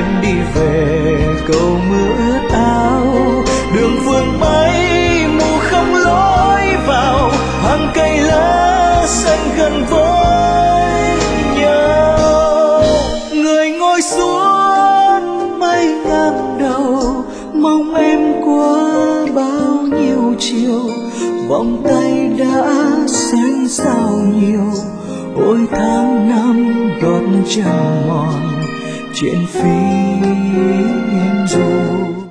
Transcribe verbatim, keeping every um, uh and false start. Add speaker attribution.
Speaker 1: em đi về cầu mưa ướt áo. Đường phường bay mù không lối vào, hàng cây lá xanh gần với nhau. Người ngồi xuống mây ngang đầu, mong em qua bao nhiêu chiều, vòng tay đã xanh sao nhiều. Ôi tháng năm gót chân mòn trên phiên dù.